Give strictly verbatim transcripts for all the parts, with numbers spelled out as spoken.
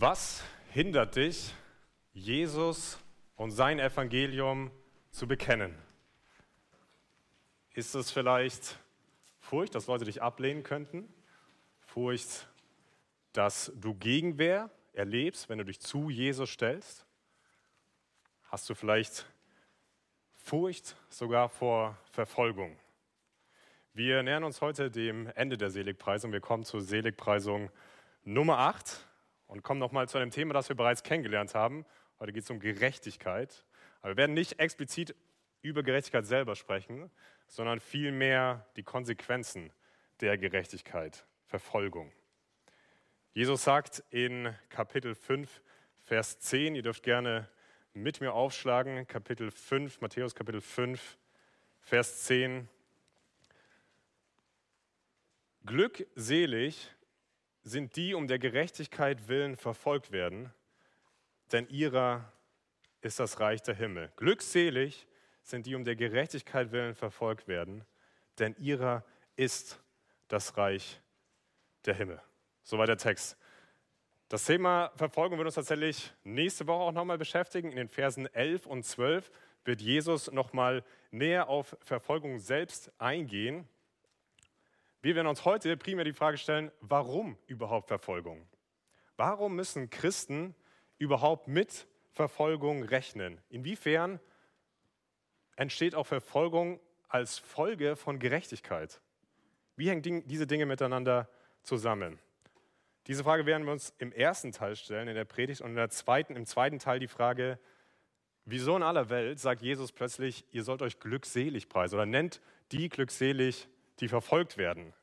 Was hindert dich, Jesus und sein Evangelium zu bekennen? Ist es vielleicht Furcht, dass Leute dich ablehnen könnten? Furcht, dass du Gegenwehr erlebst, wenn du dich zu Jesus stellst? Hast du vielleicht Furcht sogar vor Verfolgung? Wir nähern uns heute dem Ende der Seligpreisung. Wir kommen zur Seligpreisung Nummer acht und kommen nochmal zu einem Thema, das wir bereits kennengelernt haben. Heute geht es um Gerechtigkeit. Aber wir werden nicht explizit über Gerechtigkeit selber sprechen, sondern vielmehr die Konsequenzen der Gerechtigkeit, Verfolgung. Jesus sagt in Kapitel fünf, Vers zehn, ihr dürft gerne mit mir aufschlagen, Kapitel fünf, Matthäus Kapitel fünf, Vers zehn. Glückselig sind die um der Gerechtigkeit willen verfolgt werden, denn ihrer ist das Reich der Himmel. Glückselig sind die um der Gerechtigkeit willen verfolgt werden, denn ihrer ist das Reich der Himmel. Soweit der Text. Das Thema Verfolgung wird uns tatsächlich nächste Woche auch nochmal beschäftigen. In den Versen elf und zwölf wird Jesus nochmal näher auf Verfolgung selbst eingehen. Wir werden uns heute primär die Frage stellen, warum überhaupt Verfolgung? Warum müssen Christen überhaupt mit Verfolgung rechnen? Inwiefern entsteht auch Verfolgung als Folge von Gerechtigkeit? Wie hängen diese Dinge miteinander zusammen? Diese Frage werden wir uns im ersten Teil stellen, in der Predigt, und in der zweiten, im zweiten Teil die Frage, wieso in aller Welt sagt Jesus plötzlich, ihr sollt euch glückselig preisen oder nennt die glückselig, die verfolgt werden.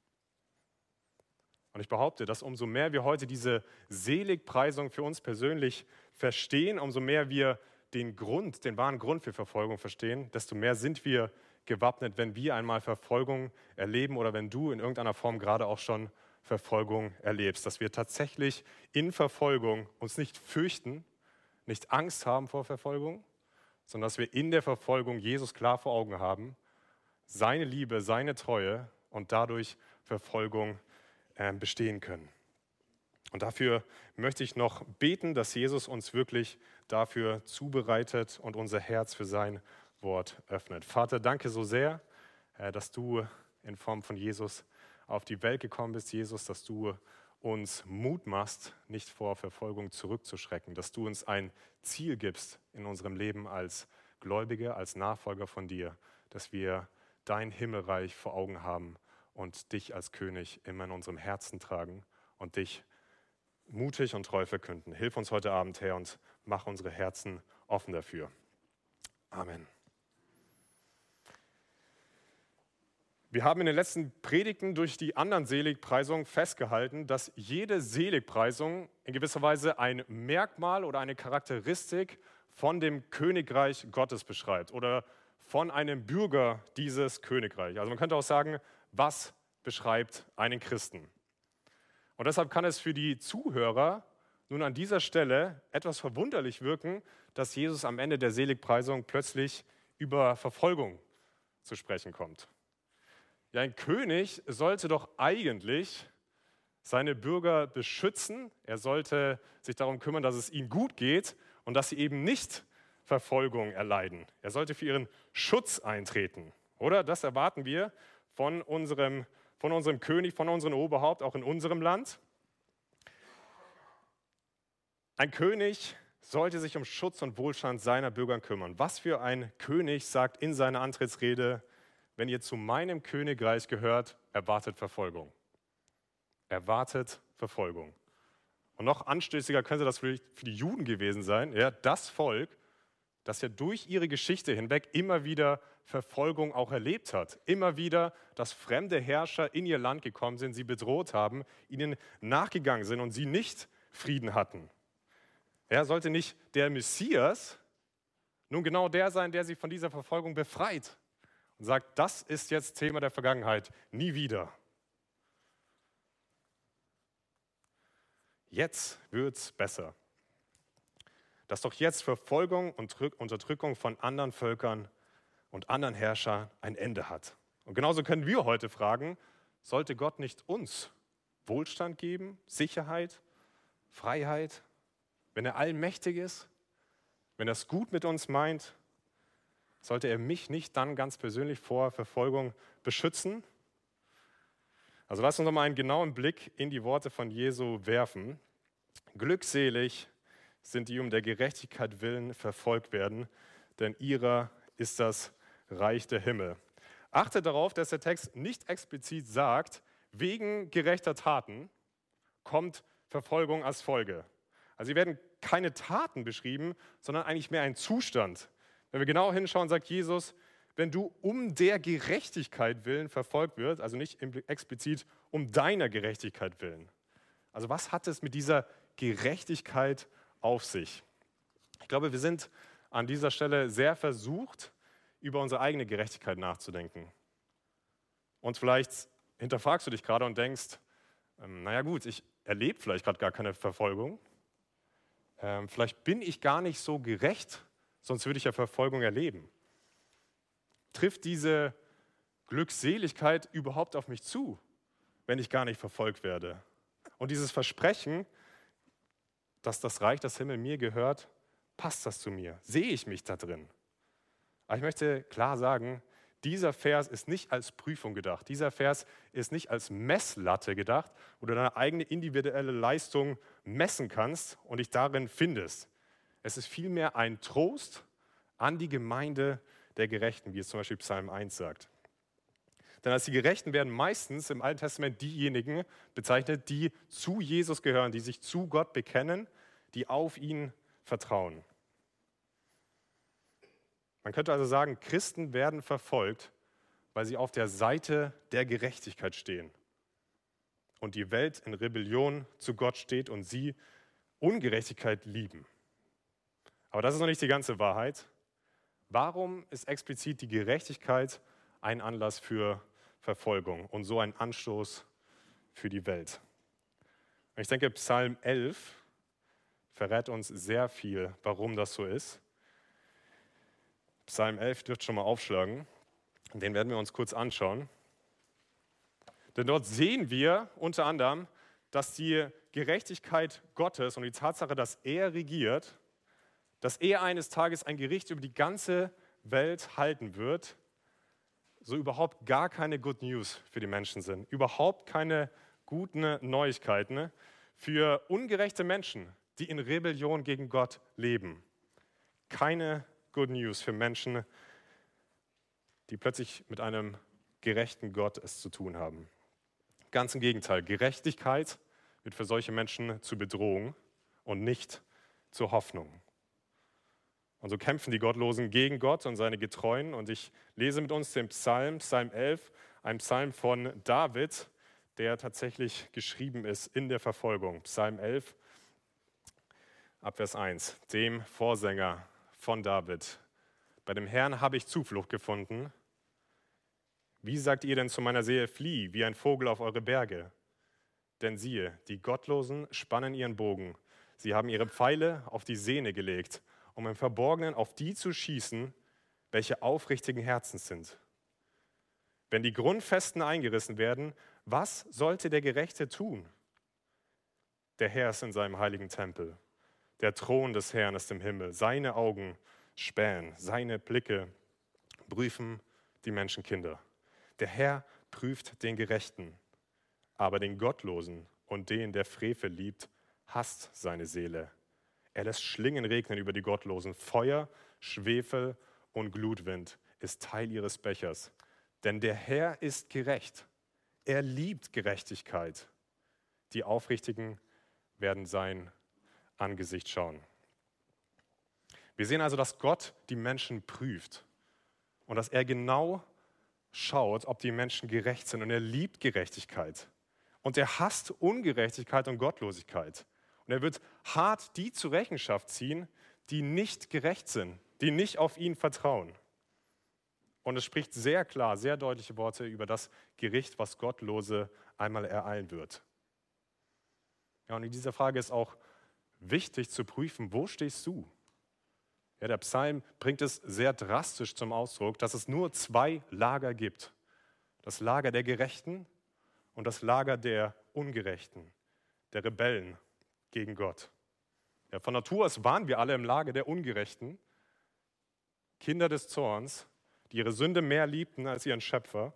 Und ich behaupte, dass umso mehr wir heute diese Seligpreisung für uns persönlich verstehen, umso mehr wir den Grund, den wahren Grund für Verfolgung verstehen, desto mehr sind wir gewappnet, wenn wir einmal Verfolgung erleben oder wenn du in irgendeiner Form gerade auch schon Verfolgung erlebst. Dass wir tatsächlich in Verfolgung uns nicht fürchten, nicht Angst haben vor Verfolgung, sondern dass wir in der Verfolgung Jesus klar vor Augen haben, seine Liebe, seine Treue und dadurch Verfolgung äh, bestehen können. Und dafür möchte ich noch beten, dass Jesus uns wirklich dafür zubereitet und unser Herz für sein Wort öffnet. Vater, danke so sehr, äh, dass du in Form von Jesus auf die Welt gekommen bist, Jesus, dass du uns Mut machst, nicht vor Verfolgung zurückzuschrecken, dass du uns ein Ziel gibst in unserem Leben als Gläubige, als Nachfolger von dir, dass wir dein Himmelreich vor Augen haben und dich als König immer in unserem Herzen tragen und dich mutig und treu verkünden. Hilf uns heute Abend, Herr, und mach unsere Herzen offen dafür. Amen. Wir haben in den letzten Predigten durch die anderen Seligpreisungen festgehalten, dass jede Seligpreisung in gewisser Weise ein Merkmal oder eine Charakteristik von dem Königreich Gottes beschreibt oder von einem Bürger dieses Königreichs. Also man könnte auch sagen, was beschreibt einen Christen? Und deshalb kann es für die Zuhörer nun an dieser Stelle etwas verwunderlich wirken, dass Jesus am Ende der Seligpreisung plötzlich über Verfolgung zu sprechen kommt. Ja, ein König sollte doch eigentlich seine Bürger beschützen. Er sollte sich darum kümmern, dass es ihnen gut geht und dass sie eben nicht Verfolgung erleiden. Er sollte für ihren Schutz eintreten, oder? Das erwarten wir von unserem, von unserem König, von unserem Oberhaupt, auch in unserem Land. Ein König sollte sich um Schutz und Wohlstand seiner Bürger kümmern. Was für ein König sagt in seiner Antrittsrede: Wenn ihr zu meinem Königreich gehört, erwartet Verfolgung. Erwartet Verfolgung. Und noch anstößiger könnte das für die Juden gewesen sein. Ja, das Volk, das ja durch ihre Geschichte hinweg immer wieder Verfolgung auch erlebt hat. Immer wieder, dass fremde Herrscher in ihr Land gekommen sind, sie bedroht haben, ihnen nachgegangen sind und sie nicht Frieden hatten. Ja, sollte nicht der Messias nun genau der sein, der sie von dieser Verfolgung befreit? Und sagt, das ist jetzt Thema der Vergangenheit, nie wieder. Jetzt wird's besser. Dass doch jetzt Verfolgung und Unterdrückung von anderen Völkern und anderen Herrschern ein Ende hat. Und genauso können wir heute fragen, sollte Gott nicht uns Wohlstand geben, Sicherheit, Freiheit, wenn er allmächtig ist, wenn er es gut mit uns meint, sollte er mich nicht dann ganz persönlich vor Verfolgung beschützen? Also lasst uns noch mal einen genauen Blick in die Worte von Jesu werfen. Glückselig sind die um der Gerechtigkeit willen verfolgt werden, denn ihrer ist das Reich der Himmel. Achtet darauf, dass der Text nicht explizit sagt, wegen gerechter Taten kommt Verfolgung als Folge. Also hier werden keine Taten beschrieben, sondern eigentlich mehr ein Zustand. Wenn wir genau hinschauen, sagt Jesus, wenn du um der Gerechtigkeit willen verfolgt wirst, also nicht explizit um deiner Gerechtigkeit willen. Also was hat es mit dieser Gerechtigkeit auf sich? Ich glaube, wir sind an dieser Stelle sehr versucht, über unsere eigene Gerechtigkeit nachzudenken. Und vielleicht hinterfragst du dich gerade und denkst, ähm, naja gut, ich erlebe vielleicht gerade gar keine Verfolgung. Ähm, vielleicht bin ich gar nicht so gerecht, sonst würde ich ja Verfolgung erleben. Trifft diese Glückseligkeit überhaupt auf mich zu, wenn ich gar nicht verfolgt werde? Und dieses Versprechen, dass das Reich des Himmels mir gehört, passt das zu mir? Sehe ich mich da drin? Aber ich möchte klar sagen, dieser Vers ist nicht als Prüfung gedacht. Dieser Vers ist nicht als Messlatte gedacht, wo du deine eigene individuelle Leistung messen kannst und dich darin findest. Es ist vielmehr ein Trost an die Gemeinde der Gerechten, wie es zum Beispiel Psalm eins sagt. Denn als die Gerechten werden meistens im Alten Testament diejenigen bezeichnet, die zu Jesus gehören, die sich zu Gott bekennen, die auf ihn vertrauen. Man könnte also sagen, Christen werden verfolgt, weil sie auf der Seite der Gerechtigkeit stehen und die Welt in Rebellion zu Gott steht und sie Ungerechtigkeit lieben. Aber das ist noch nicht die ganze Wahrheit. Warum ist explizit die Gerechtigkeit ein Anlass für Verfolgung und so ein Anstoß für die Welt? Ich denke, Psalm elf verrät uns sehr viel, warum das so ist. Psalm elf dürft schon mal aufschlagen. Den werden wir uns kurz anschauen. Denn dort sehen wir unter anderem, dass die Gerechtigkeit Gottes und die Tatsache, dass er regiert, dass er eines Tages ein Gericht über die ganze Welt halten wird, so überhaupt gar keine Good News für die Menschen sind. Überhaupt keine guten Neuigkeiten für ungerechte Menschen, die in Rebellion gegen Gott leben. Keine Good News für Menschen, die plötzlich mit einem gerechten Gott es zu tun haben. Ganz im Gegenteil, Gerechtigkeit wird für solche Menschen zur Bedrohung und nicht zur Hoffnung. Und so kämpfen die Gottlosen gegen Gott und seine Getreuen. Und ich lese mit uns den Psalm, Psalm elf, ein Psalm von David, der tatsächlich geschrieben ist in der Verfolgung. Psalm elf, ab Vers eins, dem Vorsänger von David. Bei dem Herrn habe ich Zuflucht gefunden. Wie sagt ihr denn zu meiner Seele, flieh wie ein Vogel auf eure Berge? Denn siehe, die Gottlosen spannen ihren Bogen. Sie haben ihre Pfeile auf die Sehne gelegt, um im Verborgenen auf die zu schießen, welche aufrichtigen Herzens sind. Wenn die Grundfesten eingerissen werden, was sollte der Gerechte tun? Der Herr ist in seinem heiligen Tempel. Der Thron des Herrn ist im Himmel. Seine Augen spähen, seine Blicke prüfen die Menschenkinder. Der Herr prüft den Gerechten, aber den Gottlosen und den, der Frevel liebt, hasst seine Seele. Er lässt Schlingen regnen über die Gottlosen. Feuer, Schwefel und Glutwind ist Teil ihres Bechers. Denn der Herr ist gerecht. Er liebt Gerechtigkeit. Die Aufrichtigen werden sein Angesicht schauen. Wir sehen also, dass Gott die Menschen prüft und dass er genau schaut, ob die Menschen gerecht sind. Und er liebt Gerechtigkeit. Und er hasst Ungerechtigkeit und Gottlosigkeit. Und er wird hart die zur Rechenschaft ziehen, die nicht gerecht sind, die nicht auf ihn vertrauen. Und es spricht sehr klar, sehr deutliche Worte über das Gericht, was Gottlose einmal ereilen wird. Ja, und in dieser Frage ist auch wichtig zu prüfen, wo stehst du? Ja, der Psalm bringt es sehr drastisch zum Ausdruck, dass es nur zwei Lager gibt. Das Lager der Gerechten und das Lager der Ungerechten, der Rebellen. gegen Gott. Ja, von Natur aus waren wir alle im Lager der Ungerechten, Kinder des Zorns, die ihre Sünde mehr liebten als ihren Schöpfer.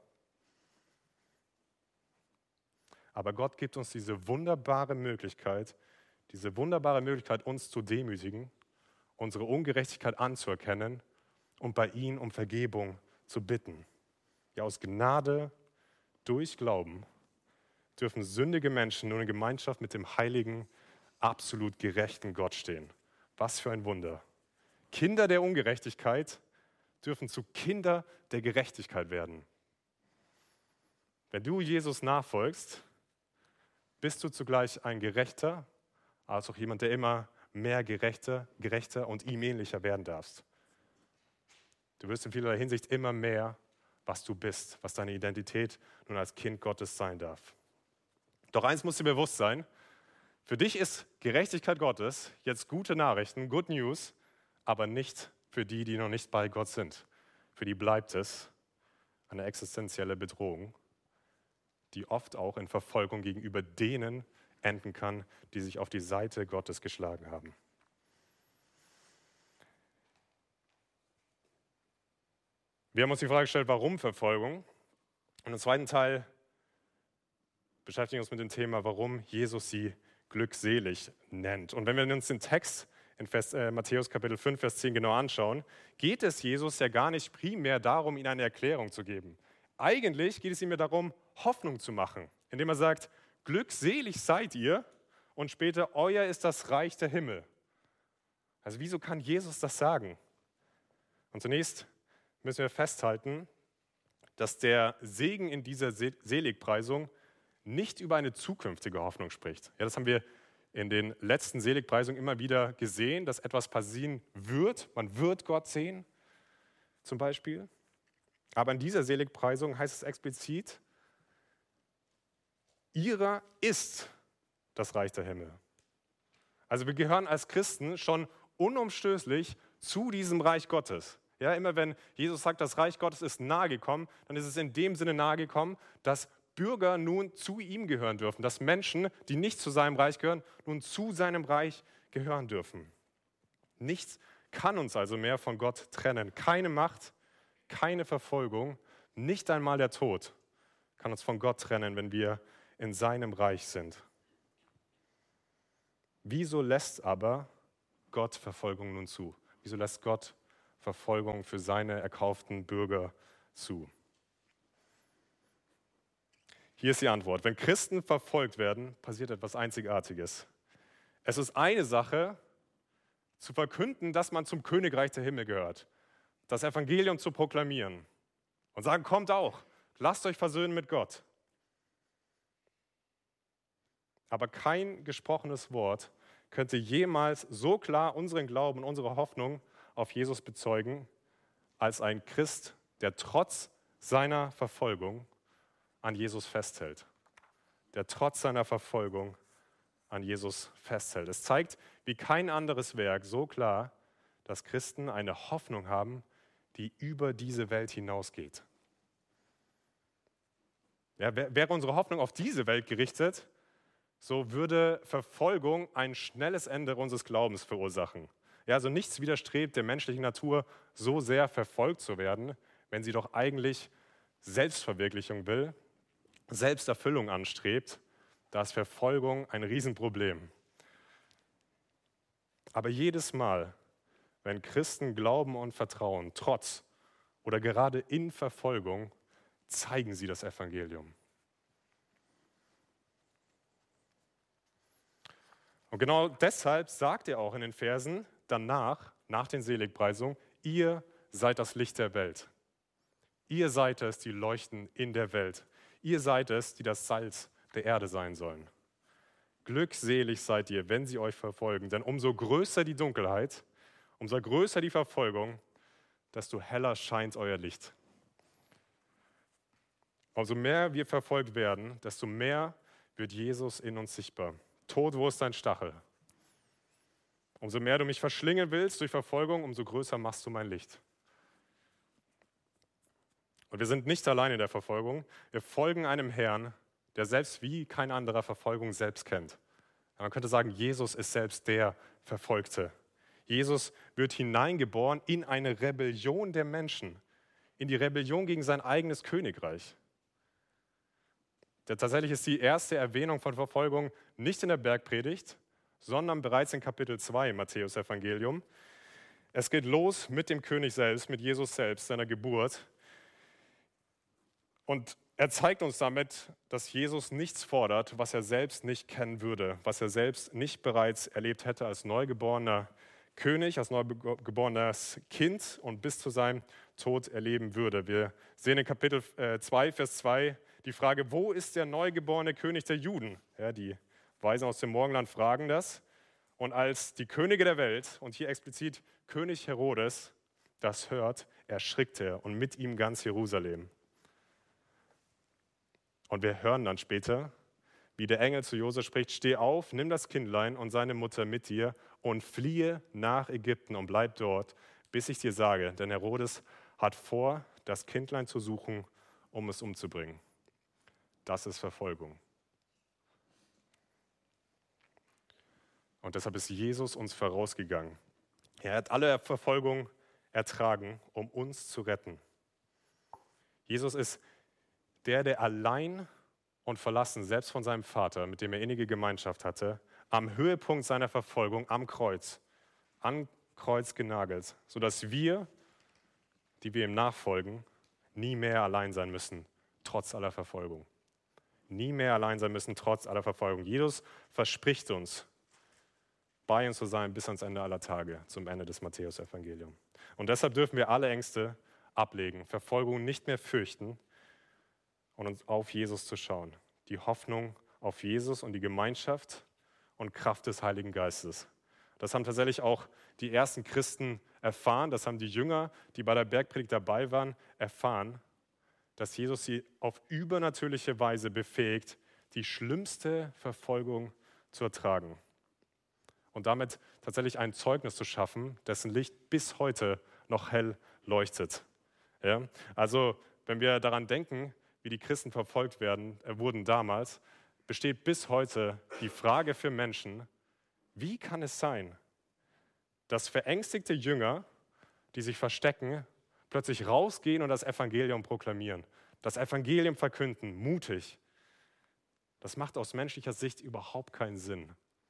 Aber Gott gibt uns diese wunderbare Möglichkeit, diese wunderbare Möglichkeit, uns zu demütigen, unsere Ungerechtigkeit anzuerkennen und bei ihm um Vergebung zu bitten. Ja, aus Gnade durch Glauben dürfen sündige Menschen nun in Gemeinschaft mit dem heiligen, absolut gerechten Gott stehen. Was für ein Wunder. Kinder der Ungerechtigkeit dürfen zu Kinder der Gerechtigkeit werden. Wenn du Jesus nachfolgst, bist du zugleich ein Gerechter, als auch jemand, der immer mehr gerechter, gerechter und ihm ähnlicher werden darfst. Du wirst in vielerlei Hinsicht immer mehr, was du bist, was deine Identität nun als Kind Gottes sein darf. Doch eins muss dir bewusst sein, für dich ist Gerechtigkeit Gottes jetzt gute Nachrichten, Good News, aber nicht für die, die noch nicht bei Gott sind. Für die bleibt es eine existenzielle Bedrohung, die oft auch in Verfolgung gegenüber denen enden kann, die sich auf die Seite Gottes geschlagen haben. Wir haben uns die Frage gestellt, warum Verfolgung? Und im zweiten Teil beschäftigen wir uns mit dem Thema, warum Jesus sie glückselig nennt. Und wenn wir uns den Text in Vers, äh, Matthäus Kapitel fünf, Vers zehn genau anschauen, geht es Jesus ja gar nicht primär darum, ihnen eine Erklärung zu geben. Eigentlich geht es ihm ja darum, Hoffnung zu machen, indem er sagt, glückselig seid ihr und später, euer ist das Reich der Himmel. Also wieso kann Jesus das sagen? Und zunächst müssen wir festhalten, dass der Segen in dieser Seligpreisung nicht über eine zukünftige Hoffnung spricht. Ja, das haben wir in den letzten Seligpreisungen immer wieder gesehen, dass etwas passieren wird. Man wird Gott sehen, zum Beispiel. Aber in dieser Seligpreisung heißt es explizit, ihrer ist das Reich der Himmel. Also wir gehören als Christen schon unumstößlich zu diesem Reich Gottes. Ja, immer wenn Jesus sagt, das Reich Gottes ist nahe gekommen, dann ist es in dem Sinne nahe gekommen, dass Bürger nun zu ihm gehören dürfen, dass Menschen, die nicht zu seinem Reich gehören, nun zu seinem Reich gehören dürfen. Nichts kann uns also mehr von Gott trennen. Keine Macht, keine Verfolgung, nicht einmal der Tod kann uns von Gott trennen, wenn wir in seinem Reich sind. Wieso lässt aber Gott Verfolgung nun zu? Wieso lässt Gott Verfolgung für seine erkauften Bürger zu? Hier ist die Antwort. Wenn Christen verfolgt werden, passiert etwas Einzigartiges. Es ist eine Sache, zu verkünden, dass man zum Königreich der Himmel gehört, das Evangelium zu proklamieren und sagen, kommt auch, lasst euch versöhnen mit Gott. Aber kein gesprochenes Wort könnte jemals so klar unseren Glauben und unsere Hoffnung auf Jesus bezeugen, als ein Christ, der trotz seiner Verfolgung an Jesus festhält. Der trotz seiner Verfolgung an Jesus festhält. Es zeigt, wie kein anderes Werk so klar, dass Christen eine Hoffnung haben, die über diese Welt hinausgeht. Ja, wäre unsere Hoffnung auf diese Welt gerichtet, so würde Verfolgung ein schnelles Ende unseres Glaubens verursachen. Ja, also nichts widerstrebt der menschlichen Natur, so sehr verfolgt zu werden, wenn sie doch eigentlich Selbstverwirklichung will, Selbsterfüllung anstrebt. Da ist Verfolgung ein Riesenproblem. Aber jedes Mal, wenn Christen glauben und vertrauen, trotz oder gerade in Verfolgung, zeigen sie das Evangelium. Und genau deshalb sagt er auch in den Versen danach, nach den Seligpreisungen, ihr seid das Licht der Welt. Ihr seid es, die leuchten in der Welt. Ihr seid es, die das Salz der Erde sein sollen. Glückselig seid ihr, wenn sie euch verfolgen, denn umso größer die Dunkelheit, umso größer die Verfolgung, desto heller scheint euer Licht. Umso mehr wir verfolgt werden, desto mehr wird Jesus in uns sichtbar. Tod, wo ist dein Stachel? Umso mehr du mich verschlingen willst durch Verfolgung, umso größer machst du mein Licht. Und wir sind nicht allein in der Verfolgung. Wir folgen einem Herrn, der selbst wie kein anderer Verfolgung selbst kennt. Man könnte sagen, Jesus ist selbst der Verfolgte. Jesus wird hineingeboren in eine Rebellion der Menschen, in die Rebellion gegen sein eigenes Königreich. Tatsächlich ist die erste Erwähnung von Verfolgung nicht in der Bergpredigt, sondern bereits in Kapitel zwei im Matthäus-Evangelium. Es geht los mit dem König selbst, mit Jesus selbst, seiner Geburt. Und er zeigt uns damit, dass Jesus nichts fordert, was er selbst nicht kennen würde, was er selbst nicht bereits erlebt hätte als neugeborener König, als neugeborenes Kind und bis zu seinem Tod erleben würde. Wir sehen in Kapitel zwei, Vers zwei die Frage, wo ist der neugeborene König der Juden? Ja, die Weisen aus dem Morgenland fragen das. Und als die Könige der Welt, und hier explizit König Herodes, das hört, erschrickt er und mit ihm ganz Jerusalem. Und wir hören dann später, wie der Engel zu Josef spricht, steh auf, nimm das Kindlein und seine Mutter mit dir und fliehe nach Ägypten und bleib dort, bis ich dir sage, denn Herodes hat vor, das Kindlein zu suchen, um es umzubringen. Das ist Verfolgung. Und deshalb ist Jesus uns vorausgegangen. Er hat alle Verfolgung ertragen, um uns zu retten. Jesus ist der, der allein und verlassen, selbst von seinem Vater, mit dem er innige Gemeinschaft hatte, am Höhepunkt seiner Verfolgung am Kreuz, am Kreuz genagelt, sodass wir, die wir ihm nachfolgen, nie mehr allein sein müssen, trotz aller Verfolgung. Nie mehr allein sein müssen, trotz aller Verfolgung. Jesus verspricht uns, bei uns zu sein bis ans Ende aller Tage, zum Ende des Matthäus-Evangeliums. Und deshalb dürfen wir alle Ängste ablegen, Verfolgung nicht mehr fürchten und uns auf Jesus zu schauen. Die Hoffnung auf Jesus und die Gemeinschaft und Kraft des Heiligen Geistes. Das haben tatsächlich auch die ersten Christen erfahren, das haben die Jünger, die bei der Bergpredigt dabei waren, erfahren, dass Jesus sie auf übernatürliche Weise befähigt, die schlimmste Verfolgung zu ertragen. Und damit tatsächlich ein Zeugnis zu schaffen, dessen Licht bis heute noch hell leuchtet. Ja? Also wenn wir daran denken, wie die Christen verfolgt werden, äh, wurden damals, besteht bis heute die Frage für Menschen, wie kann es sein, dass verängstigte Jünger, die sich verstecken, plötzlich rausgehen und das Evangelium proklamieren, das Evangelium verkünden, mutig. Das macht aus menschlicher Sicht überhaupt keinen Sinn.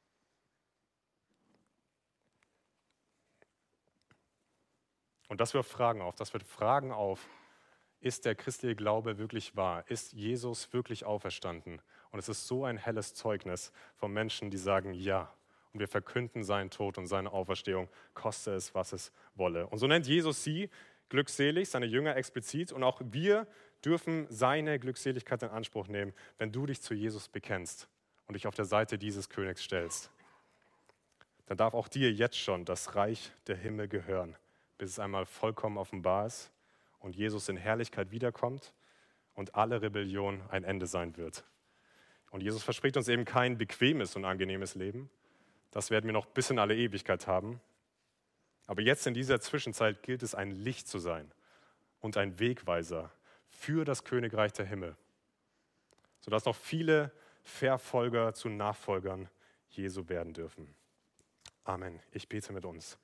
Und das wirft Fragen auf, das wirft Fragen auf, ist der christliche Glaube wirklich wahr? Ist Jesus wirklich auferstanden? Und es ist so ein helles Zeugnis von Menschen, die sagen, ja. Und wir verkünden seinen Tod und seine Auferstehung, koste es, was es wolle. Und so nennt Jesus sie glückselig, seine Jünger explizit. Und auch wir dürfen seine Glückseligkeit in Anspruch nehmen, wenn du dich zu Jesus bekennst und dich auf der Seite dieses Königs stellst. Dann darf auch dir jetzt schon das Reich der Himmel gehören, bis es einmal vollkommen offenbar ist und Jesus in Herrlichkeit wiederkommt und alle Rebellion ein Ende sein wird. Und Jesus verspricht uns eben kein bequemes und angenehmes Leben. Das werden wir noch bis in alle Ewigkeit haben. Aber jetzt in dieser Zwischenzeit gilt es, ein Licht zu sein und ein Wegweiser für das Königreich der Himmel, sodass noch viele Verfolger zu Nachfolgern Jesu werden dürfen. Amen. Ich bete mit uns.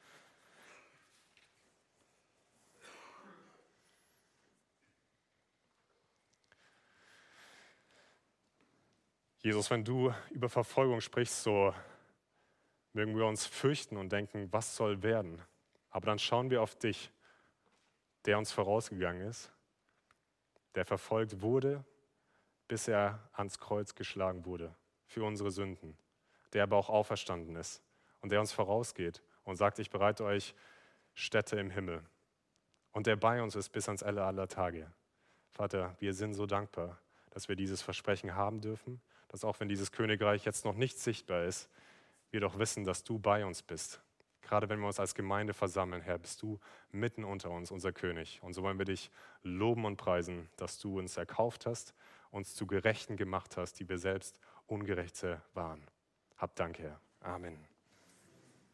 Jesus, wenn du über Verfolgung sprichst, so mögen wir uns fürchten und denken, was soll werden? Aber dann schauen wir auf dich, der uns vorausgegangen ist, der verfolgt wurde, bis er ans Kreuz geschlagen wurde für unsere Sünden, der aber auch auferstanden ist und der uns vorausgeht und sagt, ich bereite euch Städte im Himmel und der bei uns ist bis ans Ende aller Tage. Vater, wir sind so dankbar, dass wir dieses Versprechen haben dürfen, dass auch wenn dieses Königreich jetzt noch nicht sichtbar ist, wir doch wissen, dass du bei uns bist. Gerade wenn wir uns als Gemeinde versammeln, Herr, bist du mitten unter uns, unser König. Und so wollen wir dich loben und preisen, dass du uns erkauft hast, uns zu Gerechten gemacht hast, die wir selbst Ungerechte waren. Hab Dank, Herr. Amen.